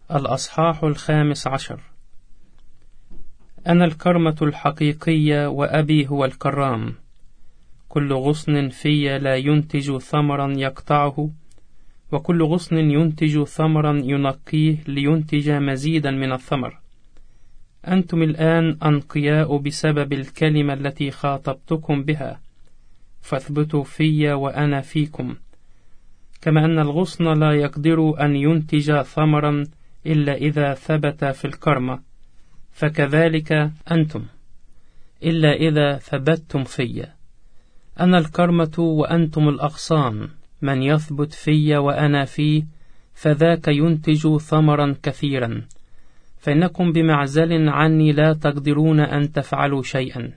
الأصحاح 15. أنا الكرمة الحقيقية وأبي هو الكرام. كل غصن في لا ينتج ثمرا يقطعه، وكل غصن ينتج ثمرا ينقيه لينتج مزيدا من الثمر. أنتم الآن أنقياء بسبب الكلمة التي خاطبتكم بها، فاثبتوا في وأنا فيكم. كما أن الغصن لا يقدر أن ينتج ثمرا إلا إذا ثبت في الكرمة، فكذلك أنتم إلا إذا ثبتتم في. أنا الكرمة وأنتم الأغصان، من يثبت في وأنا فيه فذاك ينتج ثمرا كثيرا، فإنكم بمعزل عني لا تقدرون أن تفعلوا شيئا.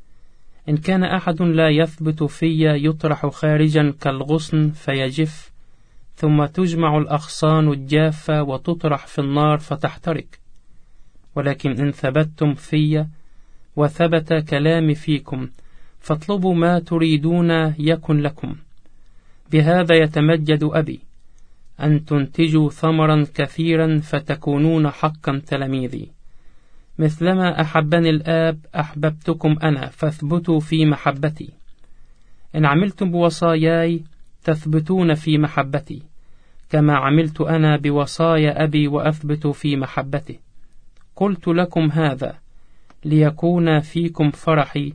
إن كان أحد لا يثبت في يطرح خارجا كالغصن فيجف، ثم تجمع الأغصان الجافة وتطرح في النار فتحترق. ولكن إن ثبتتم في وثبت كلامي فيكم فاطلبوا ما تريدون يكن لكم. بهذا يتمجد أبي، أن تنتجوا ثمرا كثيرا فتكونون حقا تلاميذي. مثلما أحبني الآب أحببتكم أنا، فاثبتوا في محبتي. إن عملتم بوصاياي تثبتون في محبتي، كما عملت أنا بوصايا أبي وأثبت في محبته. قلت لكم هذا ليكون فيكم فرحي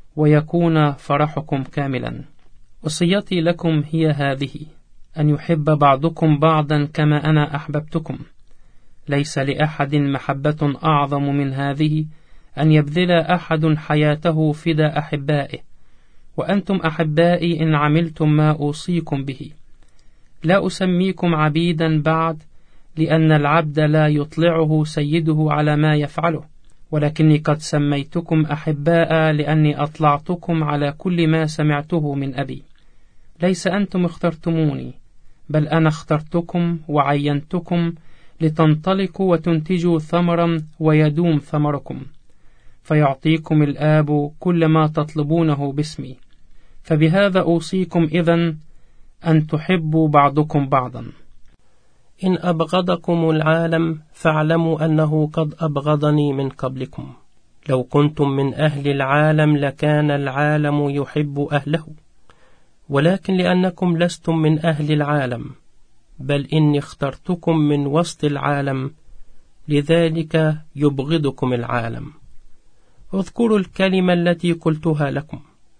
ويكون فرحكم كاملا. وصيتي لكم هي هذه، أن يحب بعضكم بعضا كما أنا أحببتكم. ليس لأحد محبة أعظم من هذه، أن يبذل أحد حياته فداء أحبائه. وأنتم أحبائي إن عملتم ما أوصيكم به. لا أسميكم عبيدا بعد، لأن العبد لا يطلعه سيده على ما يفعله، ولكني قد سميتكم أحباء لأني أطلعتكم على كل ما سمعته من أبي. ليس أنتم اخترتموني، بل أنا اخترتكم وعينتكم لتنطلقوا وتنتجوا ثمرا ويدوم ثمركم، فيعطيكم الآب كل ما تطلبونه باسمي. فبهذا أوصيكم إذن أن تحبوا بعضكم بعضا. إن أبغضكم العالم فاعلموا أنه قد أبغضني من قبلكم. لو كنتم من أهل العالم لكان العالم يحب أهله، ولكن لأنكم لستم من أهل العالم، بل إني اخترتكم من وسط العالم، لذلك يبغضكم العالم. اذكروا الكلمة التي قلتها لكم،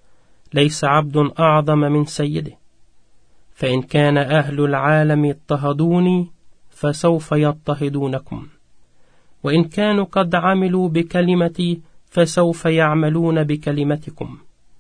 ليس عبد أعظم من سيده. فإن كان أهل العالم اضطهدوني فسوف يضطهدونكم، وإن كانوا قد عملوا بكلمتي فسوف يعملون بكلمتكم،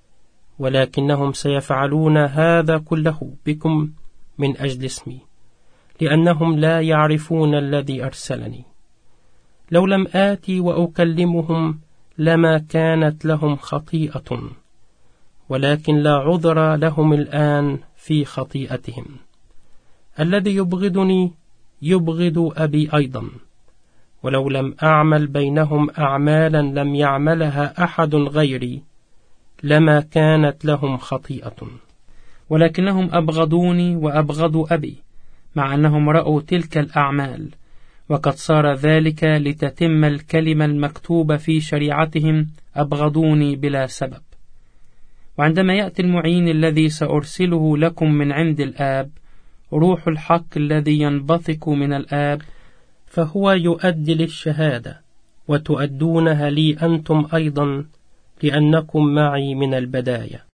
ولكنهم سيفعلون هذا كله بكم من أجل اسمي، لأنهم لا يعرفون الذي أرسلني. لو لم آتي وأكلمهم لما كانت لهم خطيئة، ولكن لا عذر لهم الآن في خطيئتهم. الذي يبغضني يبغض أبي أيضا. ولو لم أعمل بينهم أعمالا لم يعملها أحد غيري لما كانت لهم خطيئة. ولكنهم أبغضوني وأبغضوا أبي، مع أنهم رأوا تلك الأعمال، وقد صار ذلك لتتم الكلمة المكتوبة في شريعتهم: أبغضوني بلا سبب. وعندما يأتي المعين الذي سأرسله لكم من عند الآب، روح الحق الذي ينبثق من الآب، فهو يؤدي للشهادة، وتؤدونها لي أنتم أيضا، لأنكم معي من البداية.